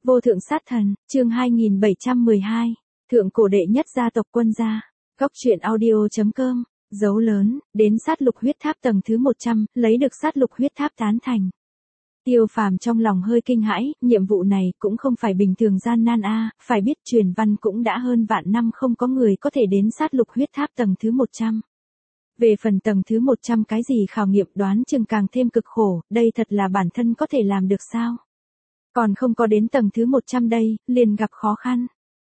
Vô thượng sát thần, chương 2712, thượng cổ đệ nhất gia tộc Quân gia. Góc truyện audio.com, dấu lớn, đến sát lục huyết tháp tầng thứ 100, lấy được sát lục huyết tháp tán thành. Tiêu Phàm trong lòng hơi kinh hãi, nhiệm vụ này cũng không phải bình thường gian nan a, phải biết truyền văn cũng đã hơn vạn năm không có người có thể đến sát lục huyết tháp tầng thứ 100. Về phần tầng thứ 100 cái gì khảo nghiệm đoán chừng càng thêm cực khổ, đây thật là bản thân có thể làm được sao? Còn không có đến tầng thứ 100 đây, liền gặp khó khăn.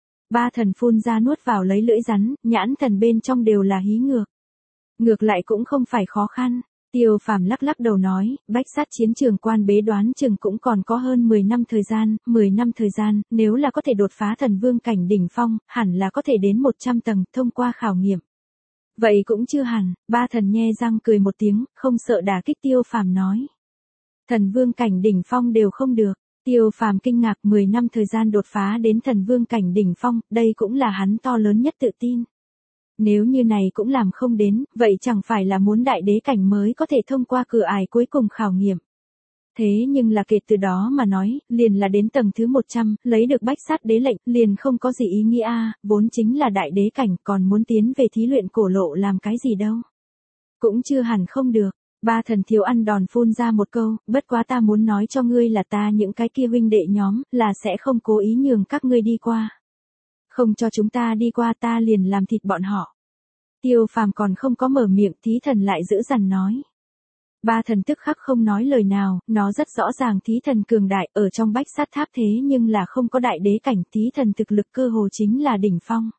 Ba thần phun ra nuốt vào lấy lưỡi rắn, nhãn thần bên trong đều là hí ngược. Ngược lại cũng không phải khó khăn. Tiêu Phàm lắc lắc đầu nói, bách sát chiến trường quan bế đoán chừng cũng còn có hơn 10 năm thời gian, 10 năm thời gian, nếu là có thể đột phá thần vương cảnh đỉnh phong, hẳn là có thể đến 100 tầng, thông qua khảo nghiệm. Vậy cũng chưa hẳn, ba thần nhe răng cười một tiếng, không sợ đả kích Tiêu Phàm nói. Thần vương cảnh đỉnh phong đều không được. Tiêu Phàm kinh ngạc 10 năm thời gian đột phá đến thần vương cảnh đỉnh phong, đây cũng là hắn to lớn nhất tự tin. Nếu như này cũng làm không đến, vậy chẳng phải là muốn đại đế cảnh mới có thể thông qua cửa ải cuối cùng khảo nghiệm. Thế nhưng là kể từ đó mà nói, liền là đến tầng thứ 100, lấy được bách sát đế lệnh, liền không có gì ý nghĩa a, vốn chính là đại đế cảnh, còn muốn tiến về thí luyện cổ lộ làm cái gì đâu. Cũng chưa hẳn không được. Ba thần thiếu ăn đòn phun ra một câu, bất quá ta muốn nói cho ngươi là ta những cái kia huynh đệ nhóm, là sẽ không cố ý nhường các ngươi đi qua. Không cho chúng ta đi qua ta liền làm thịt bọn họ. Tiêu Phàm còn không có mở miệng, thí thần lại giữ dằn nói. Ba thần tức khắc không nói lời nào, nó rất rõ ràng thí thần cường đại ở trong bách sát tháp thế nhưng là không có đại đế cảnh, thí thần thực lực cơ hồ chính là đỉnh phong.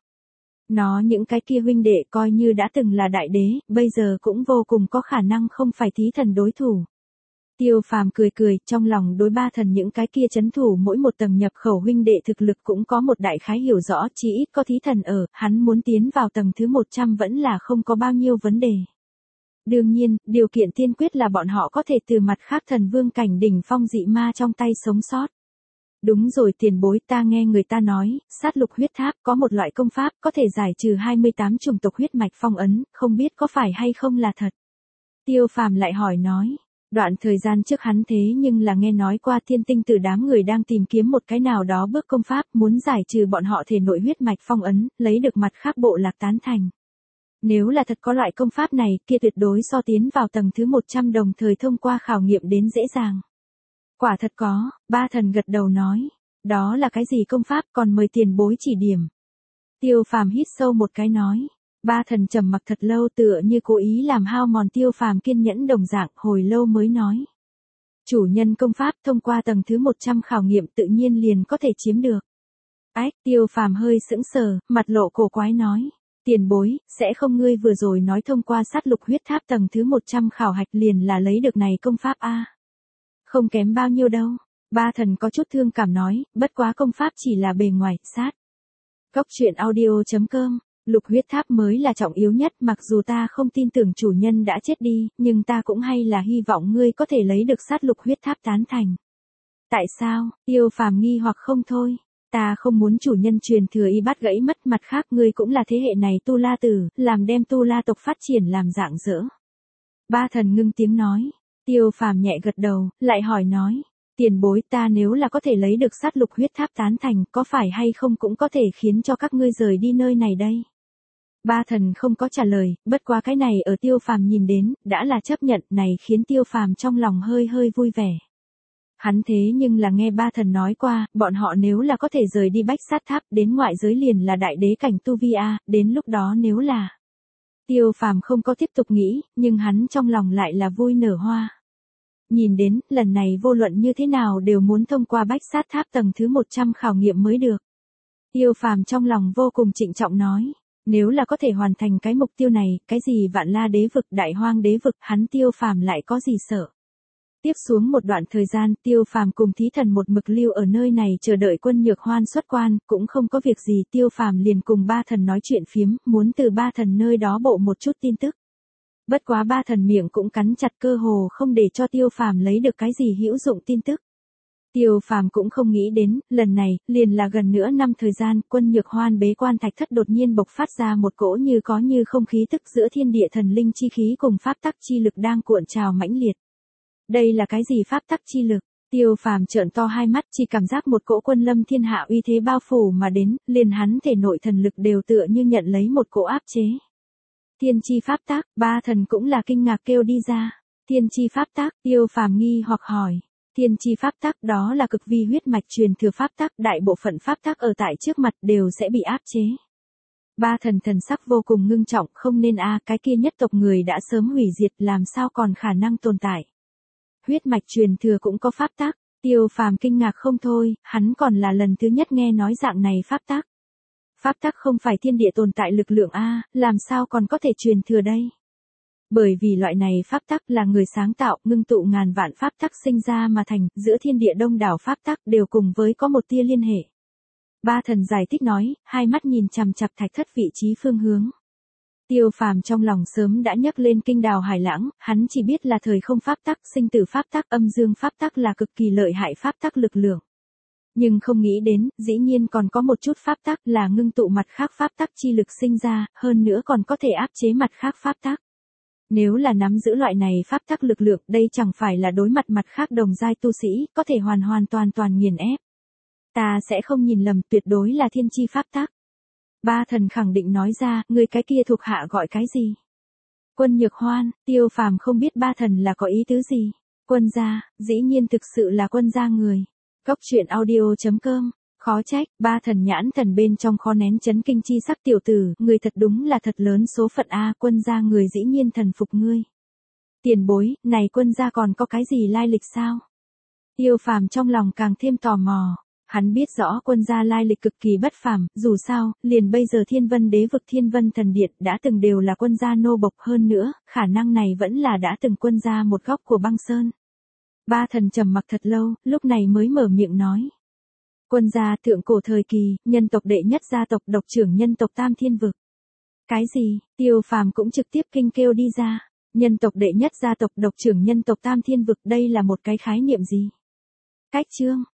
Nó những cái kia huynh đệ coi như đã từng là đại đế, bây giờ cũng vô cùng có khả năng không phải thí thần đối thủ. Tiêu Phàm cười cười, trong lòng đối ba thần những cái kia chấn thủ mỗi một tầng nhập khẩu huynh đệ thực lực cũng có một đại khái hiểu rõ, chỉ ít có thí thần ở, hắn muốn tiến vào tầng thứ 100 vẫn là không có bao nhiêu vấn đề. Đương nhiên, điều kiện tiên quyết là bọn họ có thể từ mặt khác thần vương cảnh đỉnh phong dị ma trong tay sống sót. Đúng rồi tiền bối, ta nghe người ta nói, sát lục huyết tháp có một loại công pháp có thể giải trừ 28 chủng tộc huyết mạch phong ấn, không biết có phải hay không là thật. Tiêu Phàm lại hỏi nói, đoạn thời gian trước hắn thế nhưng là nghe nói qua thiên tinh từ đám người đang tìm kiếm một cái nào đó bước công pháp muốn giải trừ bọn họ thể nội huyết mạch phong ấn, lấy được mặt khác bộ lạc tán thành. Nếu là thật có loại công pháp này, kia tuyệt đối so tiến vào tầng thứ 100 đồng thời thông qua khảo nghiệm đến dễ dàng. Quả thật có, ba thần gật đầu nói. Đó là cái gì công pháp còn mời tiền bối chỉ điểm. Tiêu Phàm hít sâu một cái nói. Ba thần trầm mặc thật lâu tựa như cố ý làm hao mòn Tiêu Phàm kiên nhẫn đồng dạng hồi lâu mới nói. Chủ nhân công pháp thông qua tầng thứ 100 khảo nghiệm tự nhiên liền có thể chiếm được. Ách, Tiêu Phàm hơi sững sờ, mặt lộ cổ quái nói. Tiền bối, sẽ không ngươi vừa rồi nói thông qua sát lục huyết tháp tầng thứ 100 khảo hạch liền là lấy được này công pháp a? Không kém bao nhiêu đâu. Ba thần có chút thương cảm nói, bất quá công pháp chỉ là bề ngoài, sát. Góc truyện audio.com, lục huyết tháp mới là trọng yếu nhất, mặc dù ta không tin tưởng chủ nhân đã chết đi, nhưng ta cũng hay là hy vọng ngươi có thể lấy được sát lục huyết tháp tán thành. Tại sao? Tiêu Phàm nghi hoặc không thôi. Ta không muốn chủ nhân truyền thừa y bắt gãy mất, mặt khác ngươi cũng là thế hệ này tu la tử, làm đem tu la tộc phát triển làm dạng dỡ. Ba thần ngưng tiếng nói. Tiêu Phàm nhẹ gật đầu, lại hỏi nói, tiền bối ta nếu là có thể lấy được sát lục huyết tháp tán thành, có phải hay không cũng có thể khiến cho các ngươi rời đi nơi này đây? Ba thần không có trả lời, bất quá cái này ở Tiêu Phàm nhìn đến, đã là chấp nhận, này khiến Tiêu Phàm trong lòng hơi hơi vui vẻ. Hắn thế nhưng là nghe ba thần nói qua, bọn họ nếu là có thể rời đi bách sát tháp, đến ngoại giới liền là đại đế cảnh tu vi a, đến lúc đó nếu là... Tiêu Phàm không có tiếp tục nghĩ, nhưng hắn trong lòng lại là vui nở hoa. Nhìn đến, lần này vô luận như thế nào đều muốn thông qua bách sát tháp tầng thứ 100 khảo nghiệm mới được. Tiêu Phàm trong lòng vô cùng trịnh trọng nói, nếu là có thể hoàn thành cái mục tiêu này, cái gì vạn la đế vực, đại hoang đế vực, hắn Tiêu Phàm lại có gì sợ. Tiếp xuống một đoạn thời gian, Tiêu Phàm cùng thí thần một mực lưu ở nơi này chờ đợi Quân Nhược Hoan xuất quan, cũng không có việc gì, Tiêu Phàm liền cùng ba thần nói chuyện phiếm, muốn từ ba thần nơi đó bộ một chút tin tức. Bất quá ba thần miệng cũng cắn chặt cơ hồ không để cho Tiêu Phàm lấy được cái gì hữu dụng tin tức. Tiêu Phàm cũng không nghĩ đến, lần này, liền là gần nửa năm thời gian, Quân Nhược Hoan bế quan thạch thất đột nhiên bộc phát ra một cỗ như có như không khí tức giữa thiên địa thần linh chi khí cùng pháp tắc chi lực đang cuộn trào mãnh liệt. Đây là cái gì pháp tắc chi lực? Tiêu Phàm trợn to hai mắt, chỉ cảm giác một cỗ quân lâm thiên hạ uy thế bao phủ mà đến, liền hắn thể nội thần lực đều tựa như nhận lấy một cỗ áp chế. Thiên chi pháp tác, ba thần cũng là kinh ngạc kêu đi ra. Thiên chi pháp tác, Tiêu Phàm nghi hoặc hỏi. Thiên chi pháp tác đó là cực vi huyết mạch truyền thừa pháp tác, đại bộ phận pháp tác ở tại trước mặt đều sẽ bị áp chế. Ba thần thần sắc vô cùng ngưng trọng, không nên cái kia nhất tộc người đã sớm hủy diệt, làm sao còn khả năng tồn tại. Huyết mạch truyền thừa cũng có pháp tác, Tiêu Phàm kinh ngạc không thôi, hắn còn là lần thứ nhất nghe nói dạng này pháp tác. Pháp tác không phải thiên địa tồn tại lực lượng làm sao còn có thể truyền thừa đây? Bởi vì loại này pháp tắc là người sáng tạo, ngưng tụ ngàn vạn pháp tắc sinh ra mà thành, giữa thiên địa đông đảo pháp tắc đều cùng với có một tia liên hệ. Ba thần giải thích nói, hai mắt nhìn chằm chằm thạch thất vị trí phương hướng. Tiêu Phàm trong lòng sớm đã nhấc lên kinh đào hải lãng, hắn chỉ biết là thời không pháp tắc, sinh tử pháp tắc, âm dương pháp tắc là cực kỳ lợi hại pháp tắc lực lượng. Nhưng không nghĩ đến, dĩ nhiên còn có một chút pháp tắc là ngưng tụ mặt khác pháp tắc chi lực sinh ra, hơn nữa còn có thể áp chế mặt khác pháp tắc. Nếu là nắm giữ loại này pháp tắc lực lượng, đây chẳng phải là đối mặt mặt khác đồng giai tu sĩ, có thể hoàn toàn nghiền ép. Ta sẽ không nhìn lầm, tuyệt đối là thiên chi pháp tắc. Ba thần khẳng định nói ra, người cái kia thuộc hạ gọi cái gì? Quân Nhược Hoan. Tiêu Phàm không biết ba thần là có ý tứ gì. Quân gia, dĩ nhiên thực sự là quân gia người. Góc truyện audio.com. Khó trách, ba thần nhãn thần bên trong khó nén chấn kinh chi sắc, tiểu tử, người thật đúng là thật lớn số phận quân gia người dĩ nhiên thần phục ngươi. Tiền bối, này quân gia còn có cái gì lai lịch sao? Tiêu Phàm trong lòng càng thêm tò mò. Hắn biết rõ quân gia lai lịch cực kỳ bất phàm, dù sao, liền bây giờ Thiên Vân Đế vực Thiên Vân Thần Điện đã từng đều là quân gia nô bộc, hơn nữa, khả năng này vẫn là đã từng quân gia một góc của băng sơn. Ba thần trầm mặc thật lâu, lúc này mới mở miệng nói. Quân gia thượng cổ thời kỳ, nhân tộc đệ nhất gia tộc, độc trưởng nhân tộc Tam Thiên Vực. Cái gì? Tiêu Phàm cũng trực tiếp kinh kêu đi ra. Nhân tộc đệ nhất gia tộc, độc trưởng nhân tộc Tam Thiên Vực, đây là một cái khái niệm gì? Cách chương,